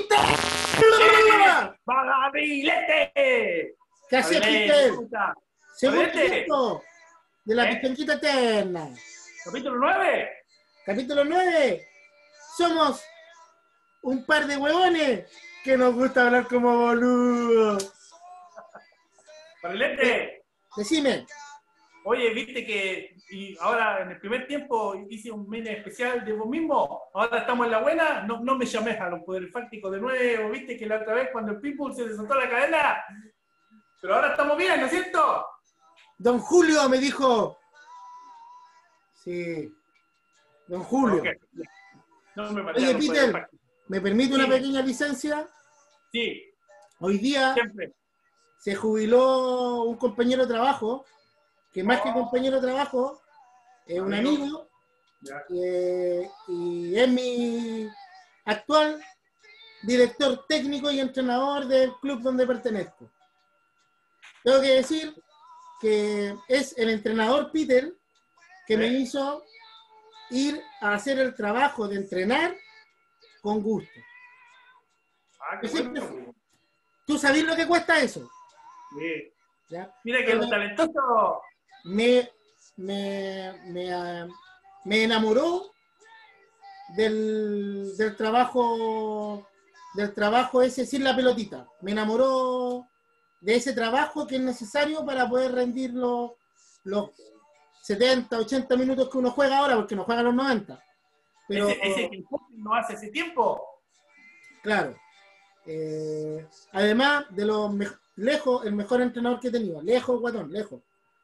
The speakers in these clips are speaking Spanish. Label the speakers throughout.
Speaker 1: Peter!
Speaker 2: ¡Barilete!
Speaker 1: ¿Qué hacía Peter? Segundo tiempo de la pichanguita eterna.
Speaker 2: Capítulo 9.
Speaker 1: Capítulo 9. Somos un par de huevones que nos gusta hablar como boludos.
Speaker 2: Barilete.
Speaker 1: Decime.
Speaker 2: Oye, viste que y ahora en el primer tiempo hice un mini especial de vos mismo. Ahora estamos en la buena. No me llames a los poderes fácticos de nuevo. Viste que la otra vez cuando el Pitbull se desató la cadena. Pero ahora estamos bien, ¿no es cierto?
Speaker 1: Don Julio me dijo. Sí. Don Julio.
Speaker 2: Okay. No me
Speaker 1: Oye, Peter, ¿me permite una pequeña licencia?
Speaker 2: Sí.
Speaker 1: Hoy día
Speaker 2: Siempre.
Speaker 1: Se jubiló un compañero de trabajo, que más que compañero de trabajo, es un amigo, y es mi actual director técnico y entrenador del club donde pertenezco. Tengo que decir que es el entrenador Peter que me hizo ir a hacer el trabajo de entrenar con gusto.
Speaker 2: Bueno.
Speaker 1: ¿Tú sabes lo que cuesta eso?
Speaker 2: Sí.
Speaker 1: ¿Ya?
Speaker 2: Mira que los talentosos
Speaker 1: me enamoró del trabajo ese sin la pelotita. Me enamoró de ese trabajo que es necesario para poder rendir los 70, 80 minutos que uno juega ahora, porque no juega los 90. Pero,
Speaker 2: ese que no hace ese tiempo.
Speaker 1: Claro. Además de los lejos, el mejor entrenador que he tenido. Lejos, guatón, lejos.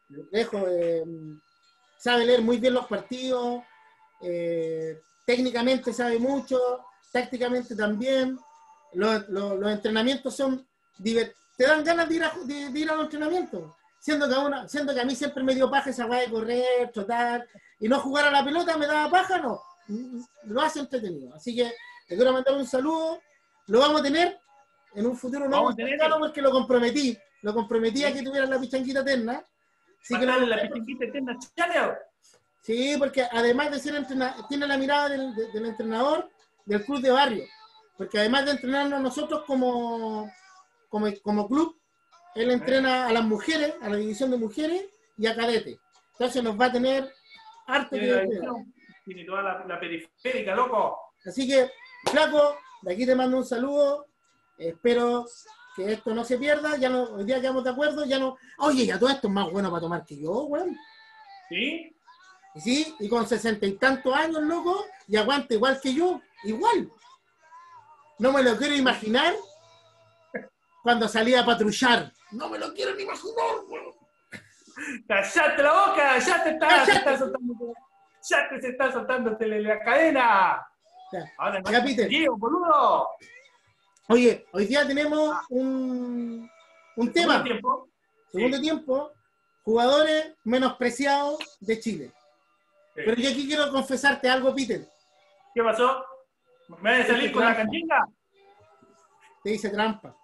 Speaker 1: Sabe leer muy bien los partidos. Técnicamente sabe mucho. Tácticamente también. Los entrenamientos son te dan ganas de ir a los entrenamientos. Siendo que a mí siempre me dio paja esa weá de correr, trotar, y no jugar a la pelota me daba paja, no. Lo hace entretenido. Así que le quiero mandar un saludo. Lo vamos a tener en un futuro no cercano porque lo comprometí. Lo comprometí a que tuviera la pichanguita eterna. Así que
Speaker 2: la pichanguita eterna, chale.
Speaker 1: Sí, porque además de ser entrenador, tiene la mirada del entrenador del club de barrio. Porque además de entrenarnos nosotros como club, él entrena a las mujeres, a la división de mujeres y a cadete. Entonces nos va a tener harto que
Speaker 2: tiene toda la periférica, loco.
Speaker 1: Así que, flaco, de aquí te mando un saludo. Espero que esto no se pierda. Hoy día quedamos de acuerdo. Oye, ya todo esto es más bueno para tomar que yo, weón.
Speaker 2: ¿Sí?
Speaker 1: Sí, y con 60 y tantos años, loco, y aguanta igual que yo. Igual. No me lo quiero imaginar cuando salía a patrullar. No me lo quiero ni imaginar, weón.
Speaker 2: ¡Cállate la boca! ¡Ya te está soltando! ¡Ya te se está soltando la cadena! Ahora
Speaker 1: ya, Peter.
Speaker 2: Boludo.
Speaker 1: Oye, hoy día tenemos un tema. Segundo tiempo, jugadores menospreciados de Chile. Sí. Pero yo aquí quiero confesarte algo, Peter.
Speaker 2: ¿Qué pasó? ¿Me vas a salir con la cantinga?
Speaker 1: Te hice trampa.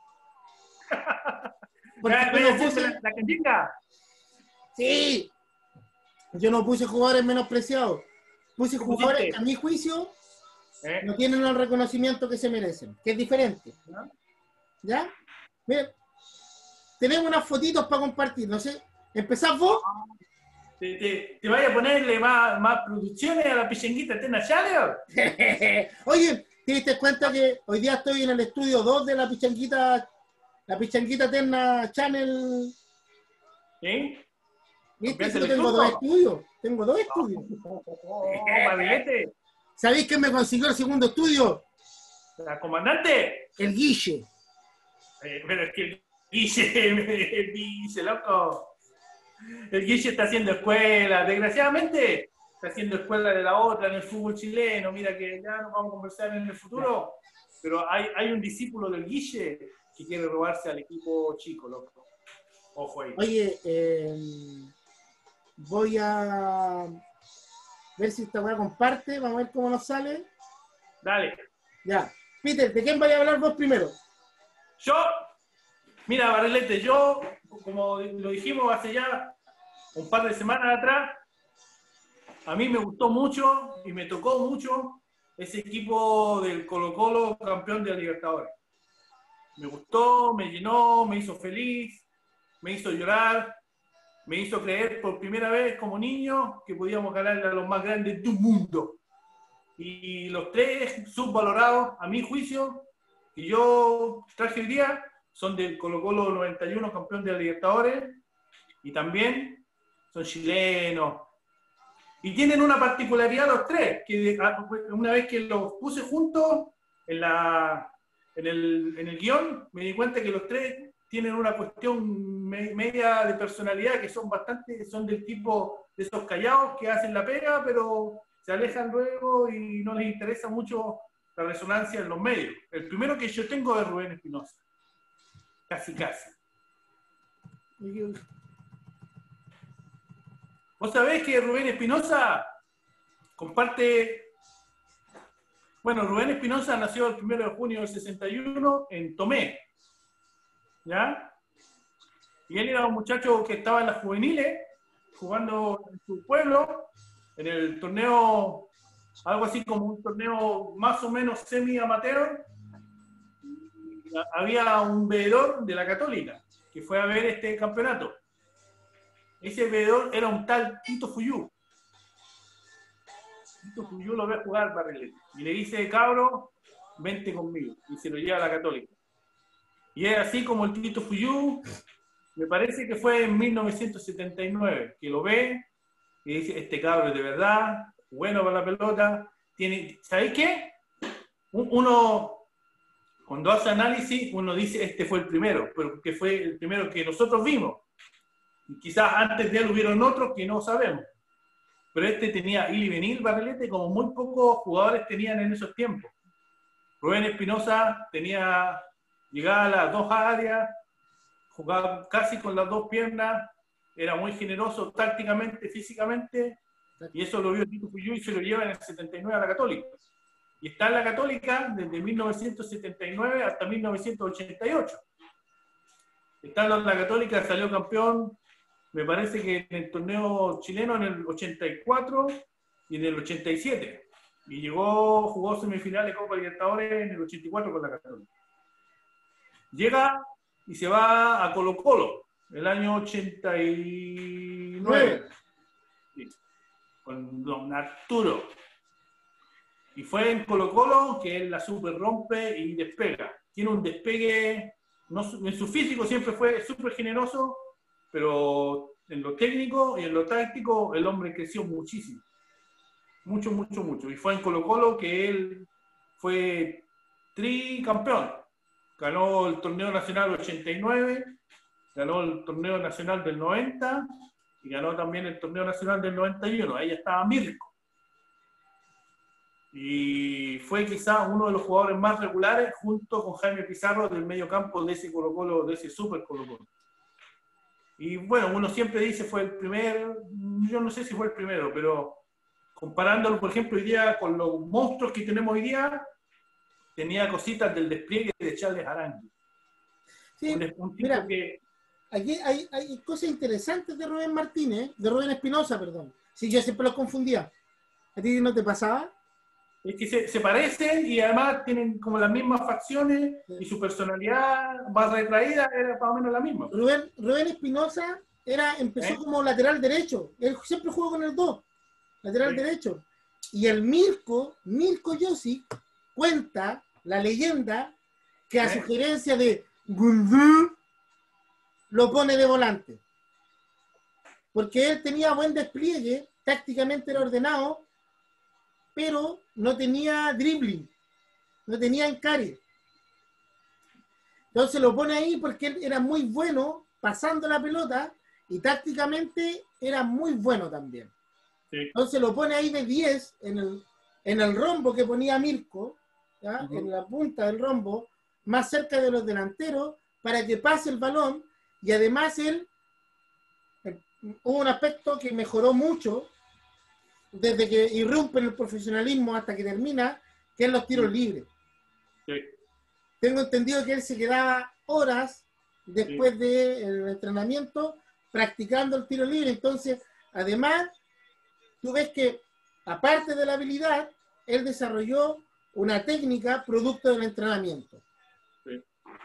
Speaker 2: ¿Me vas a decir la cantinga?
Speaker 1: Sí. Yo no puse jugadores menospreciados. Puse jugadores que a mi juicio no tienen el reconocimiento que se merecen, que es diferente. ¿Ya? Mira, tenemos unas fotitos para compartir, no sé. ¿Empezás vos?
Speaker 2: ¿Te vaya a ponerle más producciones a la pichanguita eterna Channel?
Speaker 1: Oye, ¿te diste cuenta que hoy día estoy en el estudio 2 de la pichanguita eterna Channel?
Speaker 2: ¿Sí?
Speaker 1: ¿Viste? Yo tengo dos estudios. ¿Sabéis quién me consiguió el segundo estudio?
Speaker 2: ¿La comandante?
Speaker 1: El Guille.
Speaker 2: Pero es que el Guille, loco. El Guille está haciendo escuela, desgraciadamente está haciendo escuela de la otra en el fútbol chileno. Mira que ya nos vamos a conversar en el futuro, pero hay un discípulo del Guille que quiere robarse al equipo chico, loco. Ojo ahí.
Speaker 1: Oye, voy a ver si esta weá comparte, vamos a ver cómo nos sale.
Speaker 2: Dale.
Speaker 1: Ya. Peter, ¿de quién vais a hablar vos primero?
Speaker 2: Yo, mira, Barilete, como lo dijimos hace ya un par de semanas atrás, a mí me gustó mucho y me tocó mucho ese equipo del Colo-Colo campeón de la Libertadores. Me gustó, me llenó, me hizo feliz, me hizo llorar, me hizo creer por primera vez como niño que podíamos ganarle a los más grandes del mundo. Y los tres subvalorados, a mi juicio, que yo traje hoy día, son del Colo-Colo 91, campeón de la Libertadores, y también son chilenos. Y tienen una particularidad los tres, que una vez que los puse juntos en el guión, me di cuenta que los tres tienen una cuestión media de personalidad, que son del tipo de esos callados que hacen la pega, pero se alejan luego y no les interesa mucho la resonancia en los medios. El primero que yo tengo es Rubén Espinosa. Casi. Vos sabés que Rubén Espinosa comparte... Bueno, Rubén Espinosa nació el 1 de junio del 61 en Tomé, ¿ya? Y él era un muchacho que estaba en las juveniles, jugando en su pueblo, en el torneo, algo así como un torneo más o menos semi-amateur. Había un veedor de la Católica que fue a ver este campeonato. Ese veedor era un tal Tito Fuyú. Tito Fuyú lo ve jugar Barrilete y le dice: cabro, vente conmigo, y se lo lleva a la Católica. Y es así como el Tito Fuyú, me parece que fue en 1979, que lo ve y dice: este cabro es de verdad, bueno para la pelota, ¿sabéis qué? Uno, cuando hace análisis, uno dice: este fue el primero, porque fue el primero que nosotros vimos. Y quizás antes de él hubieron otros que no sabemos. Pero este tenía ir y venir Barrilete como muy pocos jugadores tenían en esos tiempos. Rubén Espinosa llegaba a las dos áreas, jugaba casi con las dos piernas, era muy generoso tácticamente, físicamente, y eso lo vio Tito Fuyú y se lo lleva en el 79 a la Católica. Y está en la Católica desde 1979 hasta 1988. Estando en la Católica salió campeón, me parece que en el torneo chileno en el 84 y en el 87. Y jugó semifinal de Copa Libertadores en el 84 con la Católica. Llega y se va a Colo-Colo el año 89. Sí, con don Arturo. Y fue en Colo-Colo que él la super rompe y despega. Tiene un despegue, en su físico siempre fue súper generoso, pero en lo técnico y en lo táctico el hombre creció muchísimo. Mucho. Y fue en Colo-Colo que él fue tricampeón. Ganó el torneo nacional 89, ganó el torneo nacional del 90 y ganó también el torneo nacional del 91. Ahí estaba Mirko. Y fue quizá uno de los jugadores más regulares junto con Jaime Pizarro del medio campo de ese Colo-Colo, de ese super Colo-Colo. Y bueno, uno siempre dice fue el primer, yo no sé si fue el primero, pero comparándolo, por ejemplo, hoy día con los monstruos que tenemos hoy día, tenía cositas del despliegue de Charles Arangui.
Speaker 1: Sí,
Speaker 2: un tipo
Speaker 1: mira,
Speaker 2: que...
Speaker 1: aquí hay cosas interesantes de Rubén Martínez, de Rubén Espinosa, perdón. Sí, yo siempre los confundía. ¿A ti no te pasaba?
Speaker 2: Es que se parecen y además tienen como las mismas facciones y su personalidad más retraída era más o menos la misma.
Speaker 1: Rubén Espinosa empezó como lateral derecho. Él siempre jugó con el 2, lateral derecho. Y el Mirko Josic cuenta la leyenda que a sugerencia de Gundú lo pone de volante. Porque él tenía buen despliegue, tácticamente era ordenado, pero no tenía dribbling, no tenía encare. Entonces lo pone ahí porque él era muy bueno pasando la pelota y tácticamente era muy bueno también. Sí. Entonces lo pone ahí de 10 en el rombo que ponía Mirko, ¿ya? En la punta del rombo, más cerca de los delanteros, para que pase el balón. Y además hubo un aspecto que mejoró mucho desde que irrumpe en el profesionalismo hasta que termina, que es los tiros libres. Sí. Tengo entendido que él se quedaba horas después del entrenamiento practicando el tiro libre. Entonces, además, tú ves que, aparte de la habilidad, él desarrolló una técnica producto del entrenamiento.
Speaker 2: Sí.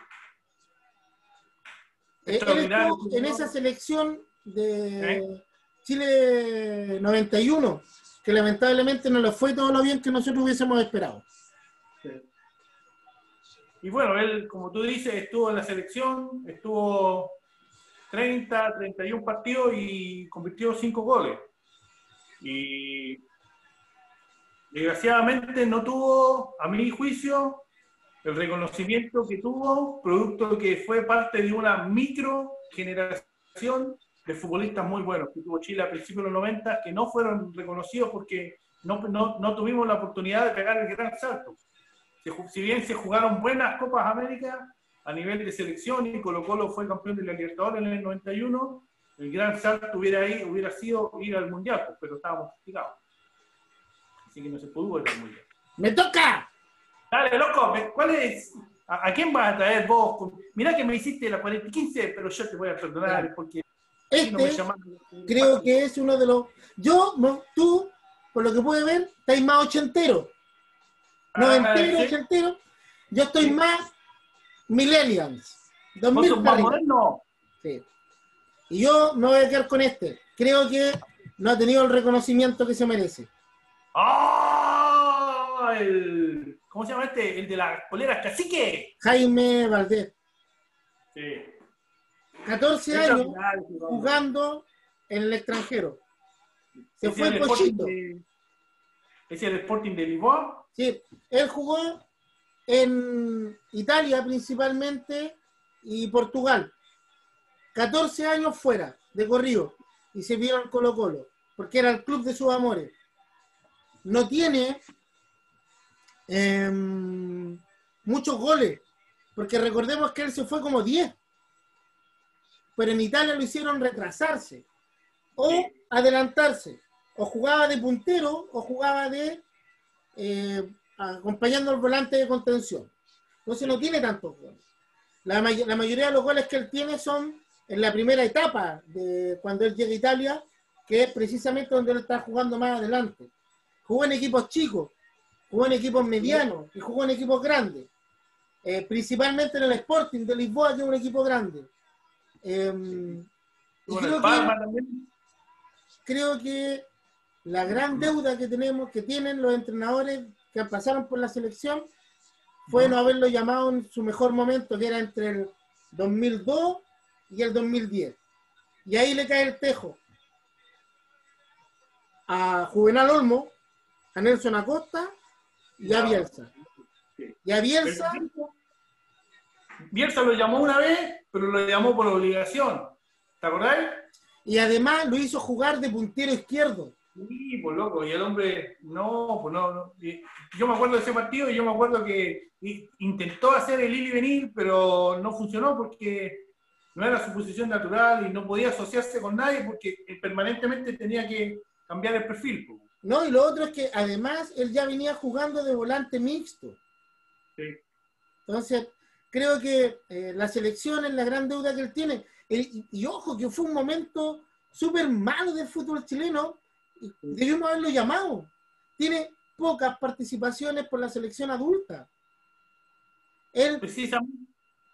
Speaker 1: Él estuvo en esa selección de Chile 91, que lamentablemente no le fue todo lo bien que nosotros hubiésemos esperado.
Speaker 2: Sí. Y bueno, él, como tú dices, estuvo en la selección, estuvo 30, 31 partidos y convirtió 5 goles. Y desgraciadamente no tuvo, a mi juicio, el reconocimiento que tuvo, producto que fue parte de una micro generación de futbolistas muy buenos que tuvo Chile a principios de los 90, que no fueron reconocidos porque no tuvimos la oportunidad de pegar el gran salto. Si bien se jugaron buenas Copas América a nivel de selección y Colo-Colo fue campeón de la Libertadores en el 91, el gran salto hubiera sido ir al Mundial, pero estábamos castigados. Así que no se pudo ir al Mundial.
Speaker 1: ¡Me toca!
Speaker 2: Dale, loco, ¿cuál es? ¿A quién vas a traer vos? Mirá que me hiciste la 40-15, pero yo te voy a perdonar porque
Speaker 1: no me llamaron. Creo que es uno de los... Tú, por lo que pude ver, estáis más ochentero. Noventero, ochentero. Yo estoy más millennials. 2000
Speaker 2: ¿Vos sos más moderno?
Speaker 1: Sí. Y yo me voy a quedar con este. Creo que no ha tenido el reconocimiento que se merece.
Speaker 2: ¡Oh! ¿Cómo se llama este? El de las poleras cacique.
Speaker 1: Jaime Valdés.
Speaker 2: Sí.
Speaker 1: 14 años jugando en el extranjero. Se fue el Pochito.
Speaker 2: ¿Es el Sporting de Lisboa?
Speaker 1: Sí, él jugó en Italia principalmente y Portugal. 14 años fuera, de corrido, y se vieron al Colo-Colo, porque era el club de sus amores. No tiene muchos goles, porque recordemos que él se fue como 10, pero en Italia lo hicieron retrasarse, o adelantarse, o jugaba de puntero, o jugaba de acompañando al volante de contención. Entonces no tiene tantos goles. La mayoría de los goles que él tiene son en la primera etapa de cuando él llega a Italia, que es precisamente donde él está jugando más adelante. Jugó en equipos chicos, jugó en equipos medianos y jugó en equipos grandes. Principalmente en el Sporting de Lisboa, que es un equipo grande. Y creo que la gran deuda que tienen los entrenadores que pasaron por la selección fue no haberlo llamado en su mejor momento, que era entre el 2002 y el 2010. Y ahí le cae el tejo a Juvenal Olmo, a Nelson Acosta y a Bielsa. Y a Bielsa...
Speaker 2: Bielsa lo llamó una vez, pero lo llamó por obligación. ¿Te acordás?
Speaker 1: Y además lo hizo jugar de puntero izquierdo.
Speaker 2: Sí, pues loco, y el hombre, no. Yo me acuerdo de ese partido y yo me acuerdo que intentó hacer el ir y venir, pero no funcionó porque no era su posición natural y no podía asociarse con nadie porque permanentemente tenía que cambiar el perfil. Pues.
Speaker 1: No, y lo otro es que además él ya venía jugando de volante mixto.
Speaker 2: Sí.
Speaker 1: Entonces, creo que la selección es la gran deuda que él tiene. Y ojo, que fue un momento súper malo del fútbol chileno. Debimos haberlo llamado. Tiene pocas participaciones por la selección adulta.
Speaker 2: Precisamente.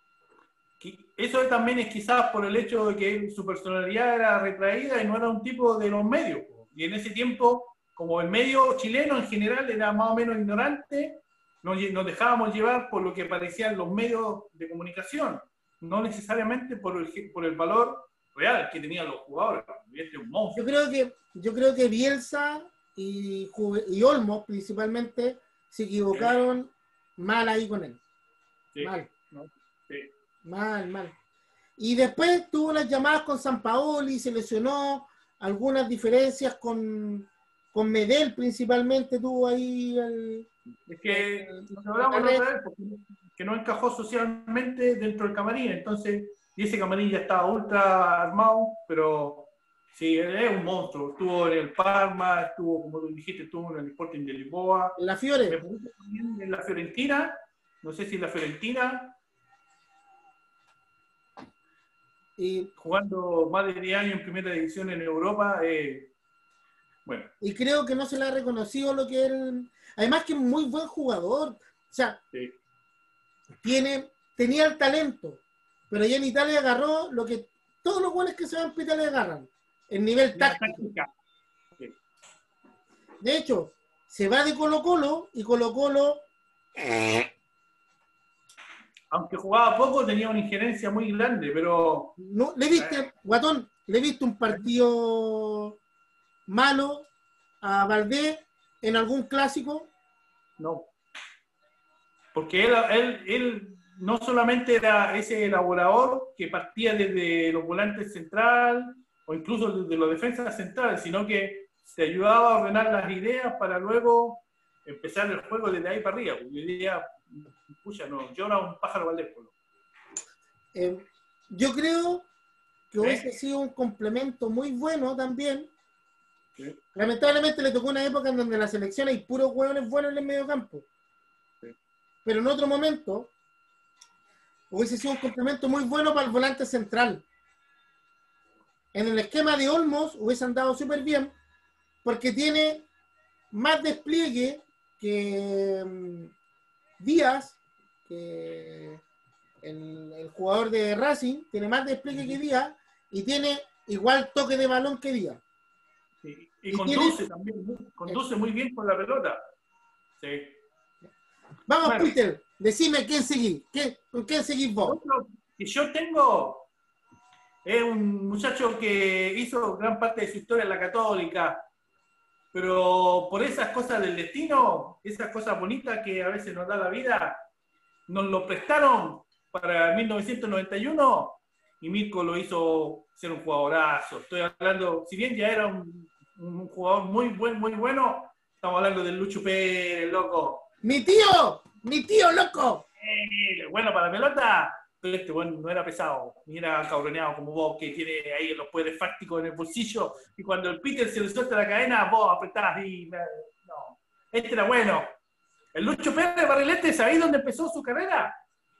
Speaker 2: Eso también es quizás por el hecho de que su personalidad era retraída y no era un tipo de los medios. Y en ese tiempo, como el medio chileno en general era más o menos ignorante, nos dejábamos llevar por lo que parecían los medios de comunicación, no necesariamente por el valor real que tenían los jugadores. Este es un monstruo.
Speaker 1: Yo creo que Bielsa y Olmos principalmente se equivocaron mal ahí con él.
Speaker 2: Sí.
Speaker 1: Mal.
Speaker 2: No. Sí.
Speaker 1: Mal. Y después tuvo unas llamadas con Sampaoli, se lesionó, algunas diferencias con Medel principalmente tuvo ahí
Speaker 2: es que nos hablamos la otra vez porque no encajó socialmente dentro del camarín, entonces, y ese camarín ya estaba ultra armado, pero sí, él es un monstruo. Estuvo en el Parma, estuvo, como tú dijiste, estuvo en el Sporting de Lisboa.
Speaker 1: En la Fiore.
Speaker 2: En la Fiorentina, no sé si en la Fiorentina. Y jugando más de 10 años en primera división en Europa, Bueno.
Speaker 1: Y creo que no se le ha reconocido lo que él... Además que es muy buen jugador. O sea,
Speaker 2: Sí.
Speaker 1: tenía el talento, pero ya en Italia agarró lo que todos los goles que se van a Italia agarran, el nivel táctico.
Speaker 2: Sí.
Speaker 1: De hecho, se va de Colo-Colo y Colo-Colo...
Speaker 2: Aunque jugaba poco, tenía una injerencia muy grande, pero...
Speaker 1: No, ¿le viste, Guatón, le viste un partido malo a Valdés en algún clásico?
Speaker 2: No. Porque él no solamente era ese elaborador que partía desde los volantes central o incluso desde los defensas centrales, sino que te ayudaba a ordenar las ideas para luego empezar el juego desde ahí para arriba. Hoy día, pucha, no, llora un pájaro Valdés.
Speaker 1: Yo creo que hubiese sido un complemento muy bueno también.
Speaker 2: Sí.
Speaker 1: Lamentablemente le tocó una época en donde la selección hay puros hueones buenos en el medio campo.
Speaker 2: Sí.
Speaker 1: Pero en otro momento hubiese sido un complemento muy bueno para el volante central. En el esquema de Olmos hubiese andado súper bien porque tiene más despliegue que Díaz, que el jugador de Racing, tiene más despliegue que Díaz y tiene igual toque de balón que Díaz.
Speaker 2: Sí. Y conduce también, conduce muy bien con la pelota. Sí.
Speaker 1: Vamos,
Speaker 2: bueno,
Speaker 1: Peter, decime quién seguís. ¿Con quién seguís vos?
Speaker 2: Otro que yo tengo es un muchacho que hizo gran parte de su historia en la Católica, pero por esas cosas del destino, esas cosas bonitas que a veces nos da la vida, nos lo prestaron para 1991 y Mirko lo hizo ser un jugadorazo. Estoy hablando, si bien ya era un jugador muy bueno, estamos hablando del Lucho Pérez, loco.
Speaker 1: ¡Mi tío, loco!
Speaker 2: Bueno para la pelota, pero este bueno no era pesado, ni era cabroneado como vos, que tiene ahí los poderes fácticos en el bolsillo, y cuando el Peter se le suelta la cadena, vos apretás y... No, este era bueno. El Lucho Pérez Barrilete, ¿sabéis dónde empezó su carrera?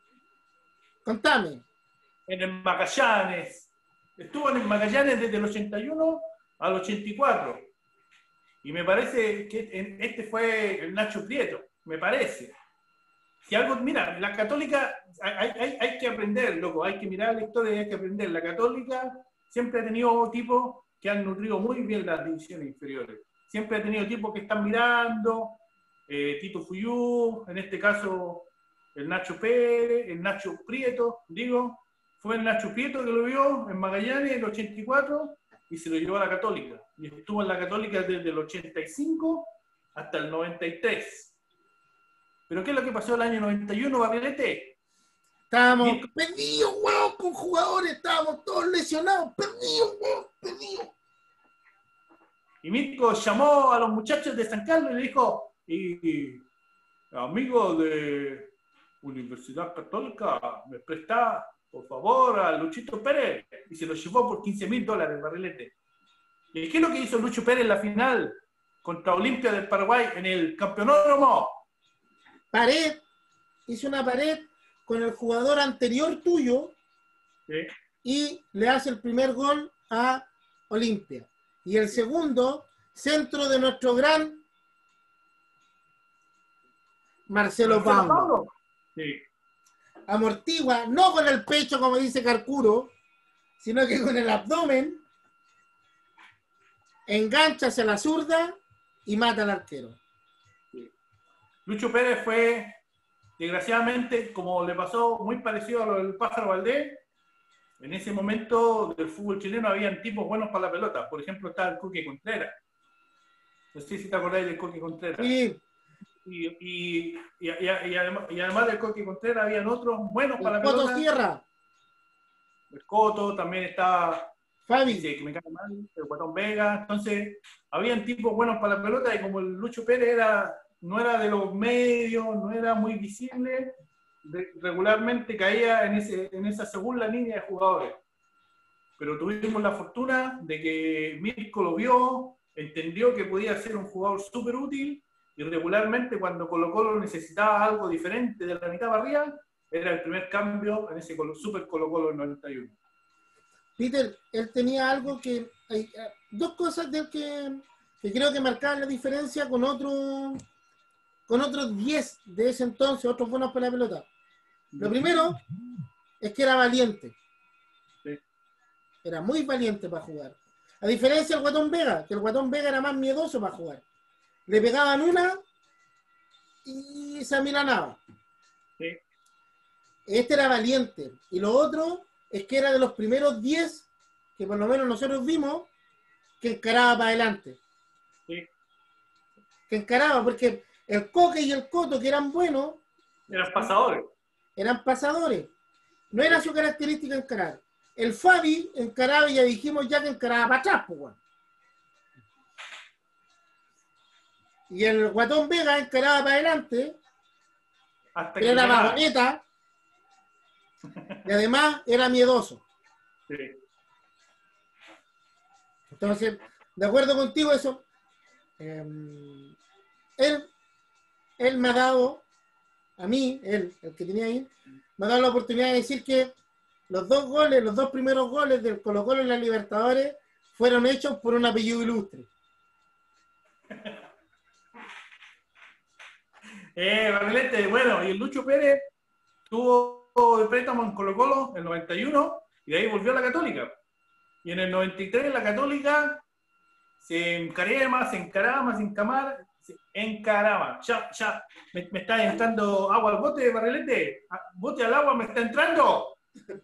Speaker 1: Contame.
Speaker 2: En el Magallanes. Estuvo en el Magallanes desde el 81 al 84. Y me parece que este fue el Nacho Prieto, me parece. Si algo, mira, la Católica, hay que aprender, loco, hay que mirar la historia y hay que aprender. La Católica siempre ha tenido tipos que han nutrido muy bien las divisiones inferiores. Siempre ha tenido tipos que están mirando, Tito Fuyú, en este caso el Nacho Pérez, el Nacho Prieto, digo, fue el Nacho Prieto que lo vio en Magallanes en el 84 y se lo llevó a la Católica. Y estuvo en la Católica desde el 85 hasta el 93. ¿Pero qué es lo que pasó el año 91, Barrilete?
Speaker 1: Estábamos perdidos, weón, con jugadores, estábamos todos lesionados, perdidos, weón, perdidos.
Speaker 2: Y Mirko llamó a los muchachos de San Carlos y le dijo, amigo de Universidad Católica, me presta, por favor, a Luchito Pérez. Y se lo llevó por $15,000, Barrilete. ¿Y qué es lo que hizo Lucho Pérez en la final contra Olimpia del Paraguay en el campeonódromo?
Speaker 1: Hizo una pared con el jugador anterior tuyo, ¿sí? Y le hace el primer gol a Olimpia. Y el segundo, centro de nuestro gran Marcelo Paulo.
Speaker 2: Sí.
Speaker 1: Amortigua, no con el pecho como dice Carcuro, sino que con el abdomen, engancha hacia la zurda y mata al arquero.
Speaker 2: Sí. Lucho Pérez fue, desgraciadamente, como le pasó muy parecido a lo del Pájaro Valdés, en ese momento del fútbol chileno habían tipos buenos para la pelota. Por ejemplo, estaba el Coque Contreras. No sé si te acordáis del Coque Contreras.
Speaker 1: Sí.
Speaker 2: Y además del Coque Contreras habían otros buenos para la pelota.
Speaker 1: Coto Sierra.
Speaker 2: El Coto, también estaba
Speaker 1: Fabi.
Speaker 2: Que me cae mal, el Guatón Vega. Entonces, habían tipos buenos para la pelota y como el Lucho Pérez no era de los medios, no era muy visible, regularmente caía en esa segunda línea de jugadores. Pero tuvimos la fortuna de que Mirko lo vio, entendió que podía ser un jugador súper útil y regularmente cuando Colo-Colo necesitaba algo diferente de la mitad para arriba, era el primer cambio en ese Super Colo-Colo del 91.
Speaker 1: Peter, él tenía algo que... Hay dos cosas de él que que creo que marcaban la diferencia con otros 10 de ese entonces, otros buenos para la pelota. Lo primero es que era valiente.
Speaker 2: Sí.
Speaker 1: Era muy valiente para jugar. A diferencia del Guatón Vega, que el Guatón Vega era más miedoso para jugar. Le pegaban una y se amilanaba.
Speaker 2: Sí.
Speaker 1: Este era valiente. Y lo otro es que era de los primeros 10 que por lo menos nosotros vimos que encaraba para adelante.
Speaker 2: Sí.
Speaker 1: Que encaraba, porque el Coque y el Coto, que eran buenos,
Speaker 2: Eran pasadores.
Speaker 1: eran pasadores. No era su característica encarar. El Fabi encaraba, y ya dijimos ya que encaraba para atrás, pues, bueno. Y el Guatón Vega encaraba para adelante,
Speaker 2: Hasta
Speaker 1: pero
Speaker 2: que
Speaker 1: era
Speaker 2: pegaba.
Speaker 1: vagoneta, y además era miedoso.
Speaker 2: Sí.
Speaker 1: Entonces, de acuerdo contigo, eso, él me ha dado, a mí, el que tenía ahí, me ha dado la oportunidad de decir que los dos primeros goles del Colo-Colo en la Libertadores fueron hechos por un apellido ilustre.
Speaker 2: Barrilete, bueno, y el Lucho Pérez tuvo de préstamo en Colo-Colo en el 91 y de ahí volvió a la Católica. Y en el 93 la Católica se encaraba, se encaraba. Ya, me está entrando agua al bote, Barrilete. Bote al agua, me está entrando.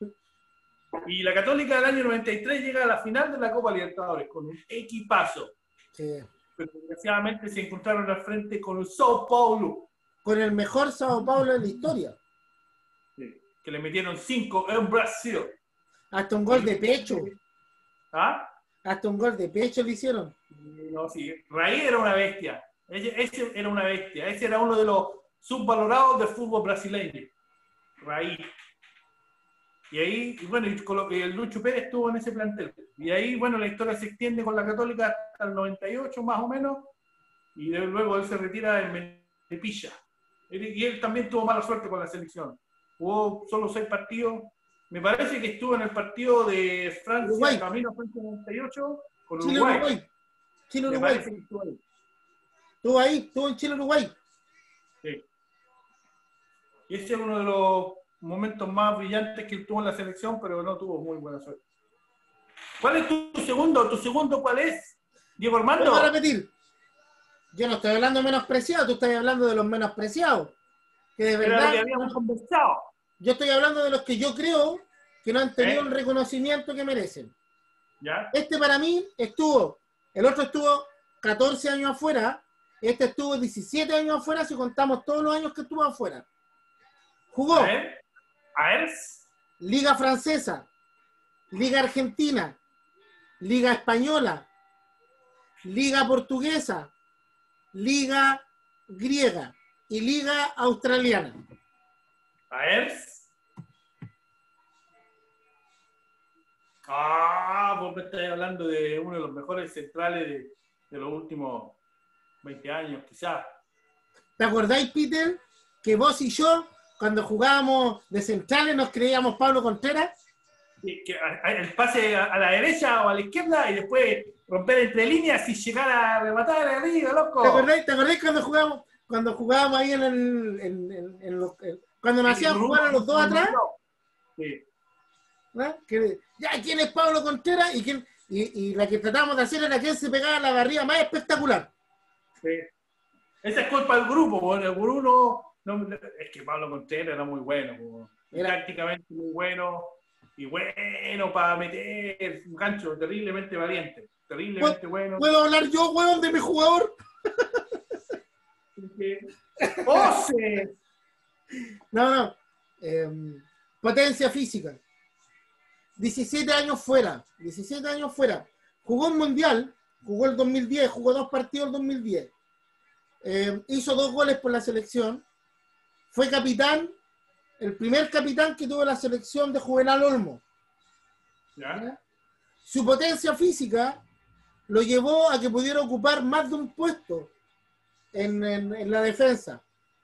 Speaker 2: Y la Católica del año 93 llega a la final de la Copa Libertadores con un equipazo.
Speaker 1: Sí.
Speaker 2: Pero desgraciadamente se encontraron al frente con el Sao Paulo.
Speaker 1: Con el mejor Sao Paulo de la historia.
Speaker 2: Sí, que le metieron 5 en Brasil.
Speaker 1: Hasta un gol de pecho.
Speaker 2: ¿Ah?
Speaker 1: Hasta un gol de pecho le hicieron.
Speaker 2: No, sí. Raí era una bestia. Ese era una bestia. Ese era uno de los subvalorados del fútbol brasileño. Raí. Y ahí, bueno, y el Lucho Pérez estuvo en ese plantel. Y ahí, bueno, la historia se extiende con la Católica hasta el 98 más o menos. Y luego él se retira en Melipilla. Y él también tuvo mala suerte con la selección. Jugó solo 6 partidos. Me parece que estuvo en el partido de Francia,
Speaker 1: Uruguay.
Speaker 2: camino a Francia 98, con
Speaker 1: Chile-Uruguay.
Speaker 2: Uruguay. Me parece que estuvo ahí.
Speaker 1: Estuvo en Chile-Uruguay.
Speaker 2: Sí. Y ese es uno de los momentos más brillantes que él tuvo en la selección, pero no tuvo muy buena suerte. ¿Cuál es tu segundo? ¿Tu segundo cuál es? Diego Armando.
Speaker 1: Voy a repetir. Yo no estoy hablando de menospreciados, tú estás hablando de los menospreciados. Que de
Speaker 2: Era
Speaker 1: verdad.
Speaker 2: lo que habíamos conversado.
Speaker 1: Yo estoy hablando de los que yo creo que no han tenido el reconocimiento que merecen.
Speaker 2: ¿Ya?
Speaker 1: Este para mí estuvo, el otro estuvo 14 años afuera, este estuvo 17 años afuera si contamos todos los años que estuvo afuera. Jugó
Speaker 2: A ver.
Speaker 1: Liga Francesa, Liga Argentina, Liga Española, Liga Portuguesa, Liga Griega y Liga Australiana.
Speaker 2: A ver. Vos me estás hablando de uno de los mejores centrales de los últimos 20 años, quizás.
Speaker 1: ¿Te acordáis, Peter, que vos y yo, cuando jugábamos de centrales, nos creíamos Pablo Contreras?
Speaker 2: Que el pase a la derecha o a la izquierda y después romper entre líneas y llegar a rematar a la liga, loco.
Speaker 1: ¿Te acordáis cuando jugábamos ahí cuando nos hacían jugar a los dos atrás?
Speaker 2: Sí.
Speaker 1: ¿No? Ya, ¿quién es Pablo Contreras? Y la que tratábamos de hacer era quién se pegaba la barriga más espectacular.
Speaker 2: Sí. Esa es culpa del grupo, bueno, el grupo es que Pablo Contreras era muy bueno, prácticamente muy bueno y bueno para meter un gancho, terriblemente valiente, terriblemente bueno.
Speaker 1: ¿Puedo hablar yo, huevón, de mi jugador?
Speaker 2: ¡Ose!
Speaker 1: No. Potencia física. 17 años fuera. Jugó un mundial, jugó el 2010, jugó 2 partidos el 2010. Hizo 2 goles por la selección. Fue capitán, el primer capitán que tuvo la selección de Juvenal Olmo.
Speaker 2: ¿Ya?
Speaker 1: Su potencia física lo llevó a que pudiera ocupar más de un puesto en la defensa.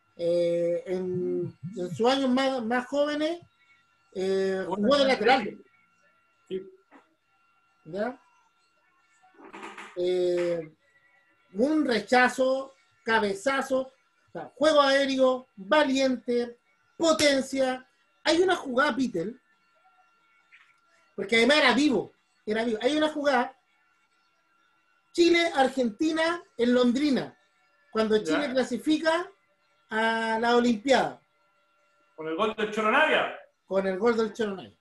Speaker 1: En sus años más jóvenes, jugó de lateral.
Speaker 2: Sí.
Speaker 1: ¿Ya? un rechazo, cabezazo, o sea, juego aéreo, valiente, potencia. Hay una jugada, Peter, porque además era vivo. Hay una jugada, Chile-Argentina en Londrina, cuando Chile clasifica a la Olimpiada.
Speaker 2: ¿Con el gol del Choro Navia?
Speaker 1: Con el gol del Choro Navia.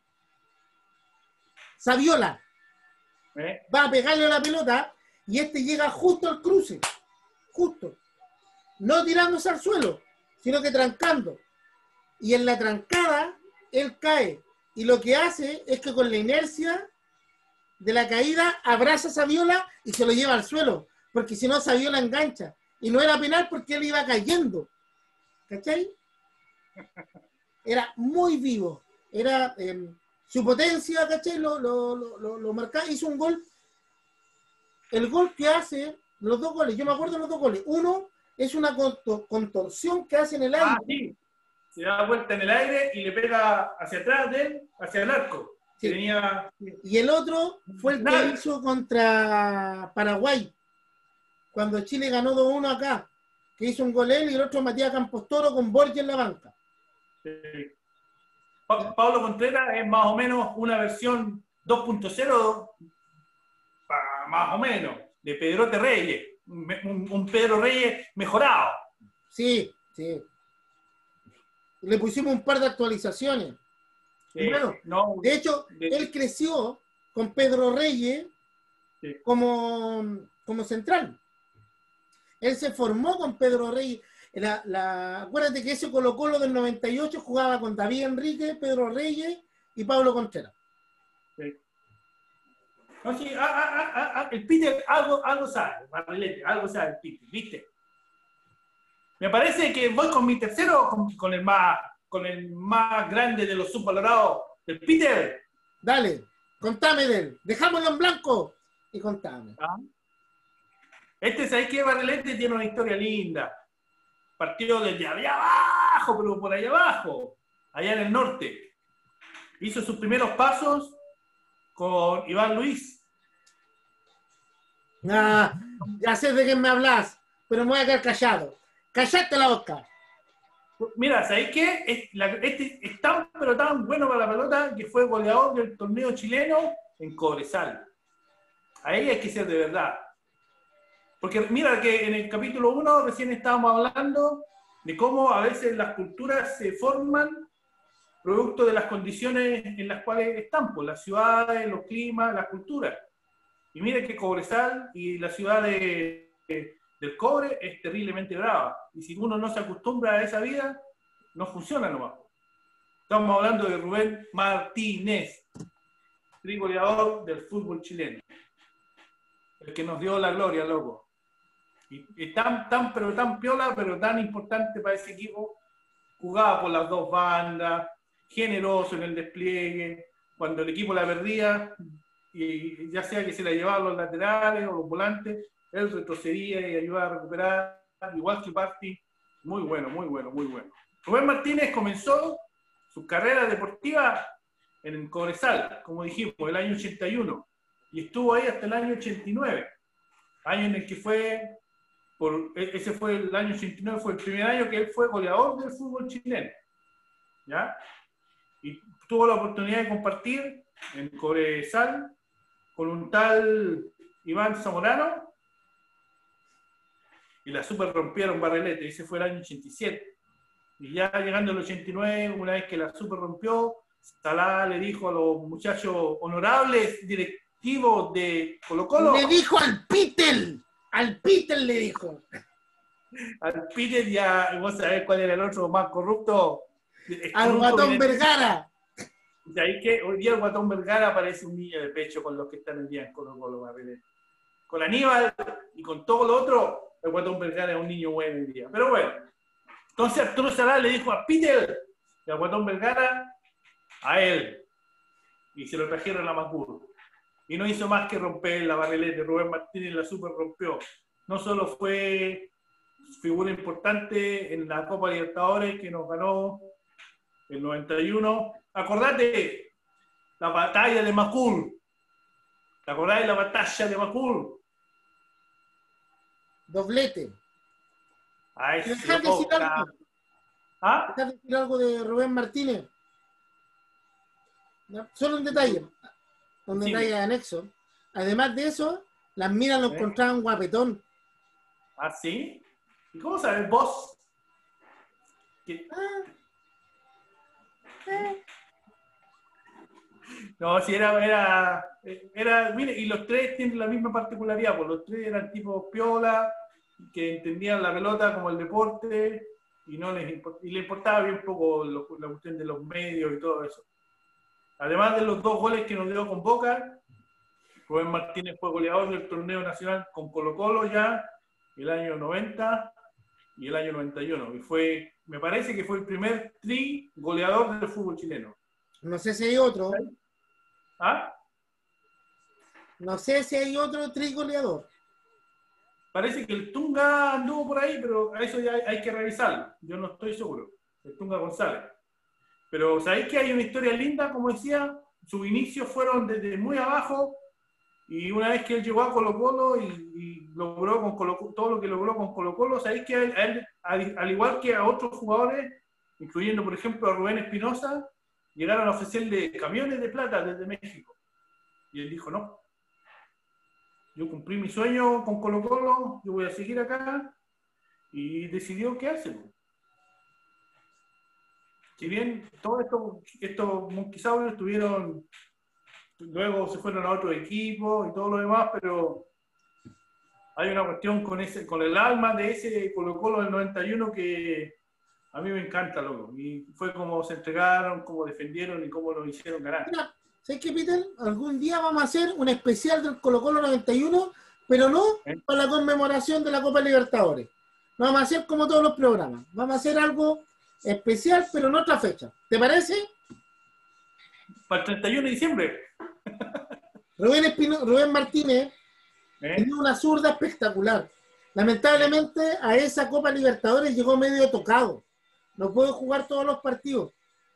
Speaker 1: Saviola va a pegarle a la pelota y este llega justo al cruce. Justo. No tirándose al suelo, sino que trancando. Y en la trancada, él cae. Y lo que hace es que con la inercia de la caída abraza a Saviola y se lo lleva al suelo. Porque si no, Saviola engancha. Y no era penal porque él iba cayendo. ¿Cachai? Era muy vivo. Era su potencia, ¿cachai? Lo marcaba. Hizo un gol. El gol que hace, los dos goles, yo me acuerdo de los dos goles. Uno es una contorsión que hace en el aire.
Speaker 2: Ah, sí. Se da vuelta en el aire y le pega hacia atrás de él, hacia el arco.
Speaker 1: Sí.
Speaker 2: Tenía...
Speaker 1: Y el otro fue el que hizo contra Paraguay, cuando Chile ganó 2-1 acá, que hizo un gol él y el otro Matías Campos Toro con Borges en la banca.
Speaker 2: Sí. Pablo Contreras es más o menos una versión 2.0, más o menos, de Pedrote Reyes, un Pedro Reyes mejorado.
Speaker 1: Sí, sí. Le pusimos un par de actualizaciones. Bueno, no, de hecho, él creció con Pedro Reyes como central. Él se formó con Pedro Reyes. Acuérdate que ese Colo-Colo del 98 jugaba con David Enrique, Pedro Reyes y Pablo Contreras.
Speaker 2: Sí. No, sí, el Peter algo sabe, algo sabe el Peter, ¿viste? Me parece que voy con mi tercero, con el más grande de los subvalorados, el Peter.
Speaker 1: Dale, contame de él. Dejámoslo en blanco y contame.
Speaker 2: ¿Sabes qué? Barrilete tiene una historia linda. Partió desde allá abajo, pero por allá abajo, allá en el norte. Hizo sus primeros pasos con Iván Luis.
Speaker 1: Ya sé de quién me hablas, pero me voy a quedar callado. ¡Cállate la boca!
Speaker 2: Mira, ¿sabéis qué? Este es tan, pero tan bueno para la pelota que fue goleador del torneo chileno en Cobresal. Ahí hay que ser de verdad. Porque mira que en el capítulo 1 recién estábamos hablando de cómo a veces las culturas se forman producto de las condiciones en las cuales están, pues, las ciudades, los climas, las culturas. Y mira que Cobresal y la ciudad del cobre es terriblemente brava. Y si uno no se acostumbra a esa vida, no funciona nomás. Estamos hablando de Rubén Martínez, trigoleador del fútbol chileno. El que nos dio la gloria, loco. Y tan piola, pero tan importante para ese equipo. Jugaba por las dos bandas, generoso en el despliegue. Cuando el equipo la perdía, y ya sea que se la llevaban los laterales o los volantes, él retrocedía y ayudaba a recuperar, igual que Parti. Muy bueno, muy bueno, muy bueno. Rubén Martínez comenzó su carrera deportiva en Cobresal, como dijimos, el año 81, y estuvo ahí hasta el año 89, año en el que ese fue el año 89, fue el primer año que él fue goleador del fútbol chileno, ¿ya? Y tuvo la oportunidad de compartir en Cobresal con un tal Iván Zamorano, y la super rompieron Barrilete. Ese fue el año 87. Y ya llegando al 89, una vez que la super rompió, Salá le dijo a los muchachos honorables directivos de Colo-Colo.
Speaker 1: Le dijo al Peter le dijo.
Speaker 2: Al Peter, ya, vos sabés cuál era el otro más corrupto.
Speaker 1: Al Guatón Vergara.
Speaker 2: De ahí que hoy día el Guatón Vergara parece un niño de pecho con los que están el día en Colo-Colo, Barrilete. Con Aníbal y con todo lo otro, el Guatón Vergara es un niño bueno hoy día. Pero bueno, entonces Arturo Salá le dijo a Peter y a Guatón Vergara a él. Y se lo trajeron a Macur. Y no hizo más que romper la Barrilete. Rubén Martínez la super rompió. No solo fue figura importante en la Copa Libertadores que nos ganó el 91. Acordate, la batalla de Macul. ¿Te acordás de la batalla de Macul?
Speaker 1: doblete.
Speaker 2: Ay,
Speaker 1: Dejar
Speaker 2: sí,
Speaker 1: de decir algo,
Speaker 2: ¿Ah?
Speaker 1: dejar de decir algo de Rubén Martínez. ¿Ya? Solo un
Speaker 2: Sí,
Speaker 1: detalle anexo. Además de eso, las minas lo
Speaker 2: ¿eh?
Speaker 1: encontraban guapetón.
Speaker 2: ¿Ah, sí? ¿Y cómo sabes vos? Que...
Speaker 1: Ah, eh.
Speaker 2: No, si mire, y los tres tienen la misma particularidad, pues los tres eran tipos piola, que entendían la pelota como el deporte, y le importaba bien poco la cuestión de los medios y todo eso. Además de los 2 goles que nos dio con Boca, Rubén Martínez fue goleador del torneo nacional con Colo-Colo ya, el año 90 y el año 91. Me parece que fue el primer goleador del fútbol chileno.
Speaker 1: No sé si hay otro.
Speaker 2: ¿Ah?
Speaker 1: No sé si hay otro trigoleador.
Speaker 2: Parece que el Tunga anduvo por ahí, pero a eso ya hay que revisarlo. Yo no estoy seguro. El Tunga González. Pero ¿sabéis que hay una historia linda? Como decía, sus inicios fueron desde muy abajo, y una vez que él llegó a Colo-Colo y logró con todo lo que logró con Colo-Colo, ¿sabéis que a él, al igual que a otros jugadores, incluyendo por ejemplo a Rubén Espinosa, llegaron a ofrecerle camiones de plata desde México? Y él dijo, no, yo cumplí mi sueño con Colo-Colo, yo voy a seguir acá, y decidió quedarse. Si bien todos estos monquisaurios luego se fueron a otro equipo y todo lo demás, pero hay una cuestión con el alma de ese Colo-Colo del 91 que a mí me encanta, loco. Y fue como se entregaron, cómo defendieron y cómo lo hicieron ganar.
Speaker 1: Mira, ¿sabes qué, Peter? Algún día vamos a hacer un especial del Colo-Colo 91, pero no para la conmemoración de la Copa Libertadores. No vamos a hacer como todos los programas. Vamos a hacer algo especial, pero en otra fecha. ¿Te parece?
Speaker 2: Para el 31 de diciembre.
Speaker 1: Rubén Martínez tenía una zurda espectacular. Lamentablemente a esa Copa Libertadores llegó medio tocado. No pudo jugar todos los partidos.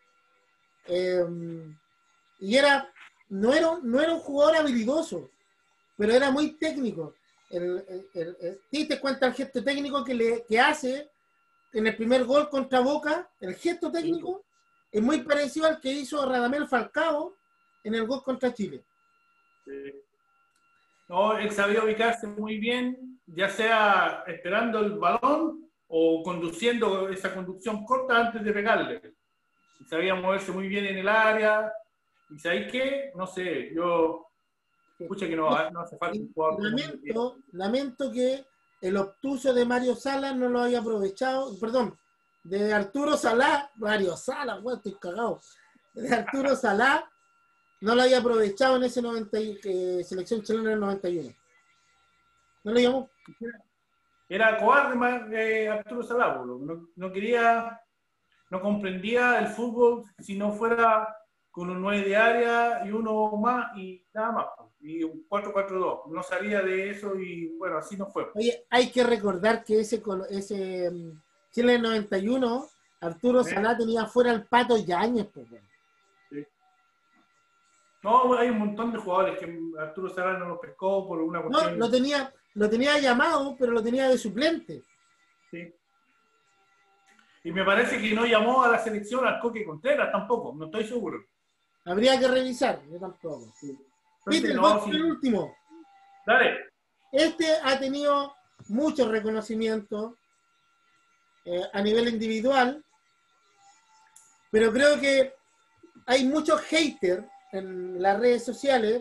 Speaker 1: Y no era un jugador habilidoso, pero era muy técnico. ¿Sí te cuenta el gesto técnico que hace en el primer gol contra Boca? El gesto técnico es muy parecido al que hizo Radamel Falcao en el gol contra Chile.
Speaker 2: Sí. No, él sabía ubicarse muy bien, ya sea esperando el balón o conduciendo esa conducción corta antes de pegarle. Y sabía moverse muy bien en el área. ¿Y sabéis qué? No sé, escucha que no hace falta un jugador como
Speaker 1: lamento que el obtuso de Mario Sala no lo haya aprovechado, perdón, de Arturo Salá, Mario Sala, bueno, estoy cagado, de Arturo Salá no lo haya aprovechado en ese selección chilena del 91. ¿No lo llamó?
Speaker 2: Era cobarde Arturo Salá, no quería, no comprendía el fútbol si no fuera con un 9 de área y uno más y nada más. Y un 4-4-2. No sabía de eso y bueno, así no fue.
Speaker 1: Oye, hay que recordar que ese Chile del 91, Arturo Salá tenía fuera al Pato Yáñez, pues, bueno.
Speaker 2: Sí. No, hay un montón de jugadores que Arturo Salá no lo pescó por una cuestión.
Speaker 1: No, lo tenía llamado, pero lo tenía de suplente.
Speaker 2: Sí. Y me parece que no llamó a la selección al Coque Contreras tampoco, no estoy seguro.
Speaker 1: Habría que revisar, yo tampoco. Sí. Peter, voy por el último.
Speaker 2: Dale.
Speaker 1: Este ha tenido mucho reconocimiento a nivel individual, pero creo que hay muchos haters en las redes sociales,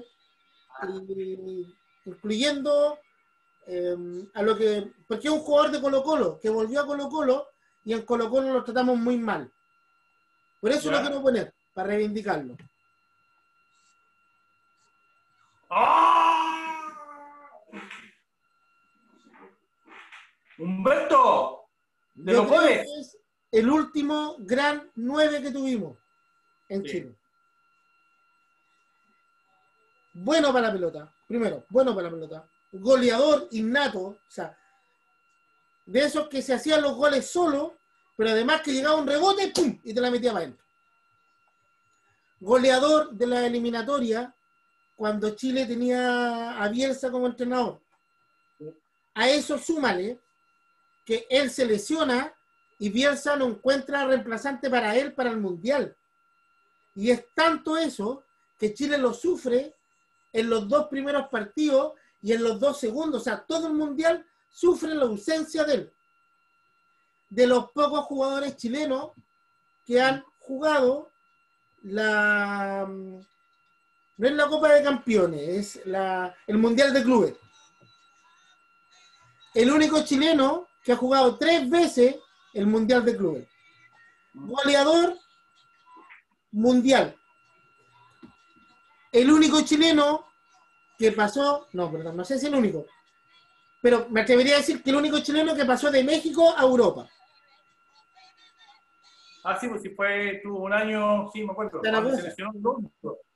Speaker 1: incluyendo porque es un jugador de Colo-Colo, que volvió a Colo-Colo y en Colo-Colo lo tratamos muy mal. Por eso lo quiero poner, para reivindicarlo.
Speaker 2: ¡Oh! Humberto, de los goles.
Speaker 1: Es el último gran 9 que tuvimos en Chile. Bueno para la pelota, primero, bueno para la pelota. Goleador innato, o sea, de esos que se hacían los goles solo, pero además que llegaba un rebote, ¡pum! Y te la metía para adentro. Goleador de la eliminatoria cuando Chile tenía a Bielsa como entrenador. A eso súmale que él se lesiona y Bielsa no encuentra reemplazante para él para el Mundial. Y es tanto eso que Chile lo sufre en los 2 primeros partidos y en los 2 segundos. O sea, todo el Mundial sufre la ausencia de él. De los pocos jugadores chilenos que han jugado no es la Copa de Campeones, es el Mundial de Clubes. El único chileno que ha jugado 3 veces el Mundial de Clubes. Goleador mundial. El único chileno que pasó, no, perdón, no sé si el único, pero me atrevería a decir que el único chileno que pasó de México a Europa.
Speaker 2: Ah, sí, pues sí tuvo un año, sí, me acuerdo. Se lesionó un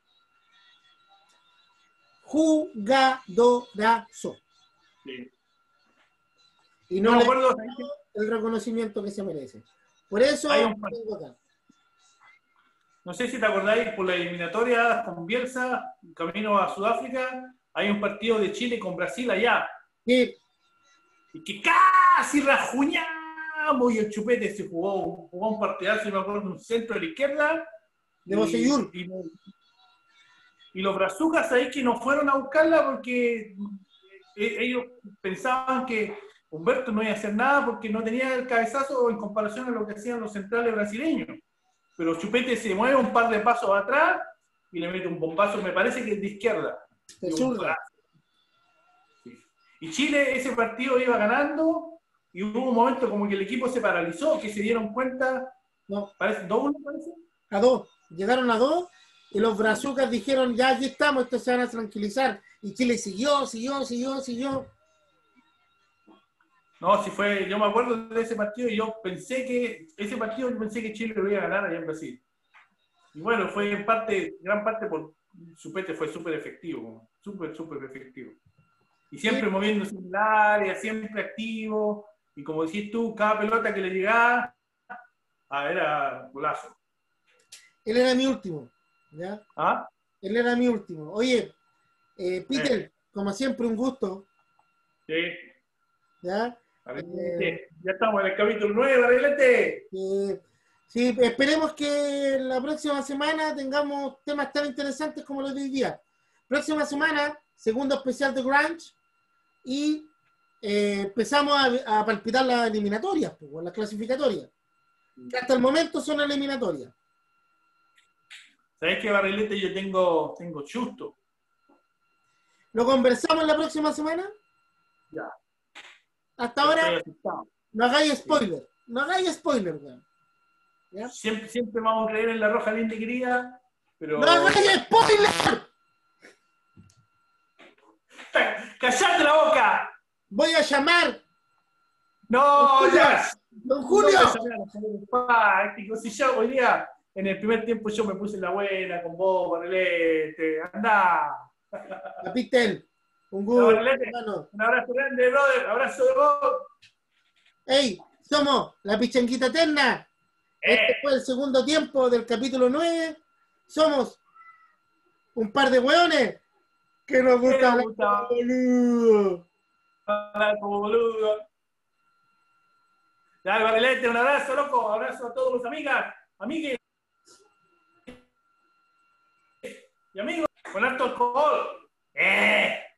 Speaker 1: Jugadorazo.
Speaker 2: Sí.
Speaker 1: Y no le dio el reconocimiento que se merece. Por eso tengo acá.
Speaker 2: No sé si te acordáis, por la eliminatoria con Bielsa, camino a Sudáfrica, hay un partido de Chile con Brasil allá.
Speaker 1: Sí.
Speaker 2: Y que casi rajuñamos y el Chupete se jugó un partidazo, y me acuerdo, un centro de la izquierda.
Speaker 1: De Bocellur.
Speaker 2: Y los brazucas ahí que no fueron a buscarla porque ellos pensaban que Humberto no iba a hacer nada porque no tenía el cabezazo en comparación a lo que hacían los centrales brasileños. Pero Chupete se mueve un par de pasos atrás y le mete un bombazo, me parece que es de izquierda. Y Chile ese partido iba ganando y hubo un momento como que el equipo se paralizó, que se dieron cuenta,
Speaker 1: no,
Speaker 2: parece, 2-1 parece.
Speaker 1: A 2, llegaron a 2 y los brazucas dijeron, ya aquí estamos, estos se van a tranquilizar. Y Chile siguió.
Speaker 2: No, si fue, yo me acuerdo de ese partido y yo pensé que Chile lo iba a ganar allá en Brasil. Y bueno, fue en parte, gran parte por Chupete, fue súper efectivo, súper efectivo. Y siempre sí, moviéndose en el área, siempre activo, y como decís tú, cada pelota que le llegaba, era golazo.
Speaker 1: Él era mi último, ¿ya?
Speaker 2: ¿Ah?
Speaker 1: Él era mi último. Oye, Peter, como siempre, un gusto.
Speaker 2: Sí.
Speaker 1: ¿Ya?
Speaker 2: Ya estamos en el capítulo 9, arreglate.
Speaker 1: Sí, esperemos que la próxima semana tengamos temas tan interesantes como los de hoy día. Próxima semana, segundo especial de Grunge, y empezamos a palpitar las eliminatorias, pues, las clasificatorias. Que hasta el momento son eliminatorias.
Speaker 2: ¿Sabes qué, Barrilete? Yo tengo chusto.
Speaker 1: ¿Lo conversamos la próxima semana?
Speaker 2: Ya.
Speaker 1: Hasta ahora, no hagáis spoiler. No hagáis spoiler, weón.
Speaker 2: Siempre vamos a creer en la roja linda y querida, pero...
Speaker 1: ¡No hagáis spoiler!
Speaker 2: ¡Callate la boca!
Speaker 1: Voy a llamar.
Speaker 2: ¡No, ya!
Speaker 1: ¡Don Julio!
Speaker 2: Si yo hoy día, en el primer tiempo, yo me puse en la buena con vos, Barrilete. ¡Andá!
Speaker 1: Capitel. Un gusto, hermano.
Speaker 2: Un abrazo grande, brother. Abrazo de vos.
Speaker 1: ¡Ey! Somos la Pichanguita Eterna. Este fue el segundo tiempo del capítulo 9. Somos un par de hueones que nos gusta hablar como boludo.
Speaker 2: Hablar como boludo. Dale, Barrilete, un abrazo, loco. Abrazo a todos los amigas, amigues y amigos con alto alcohol.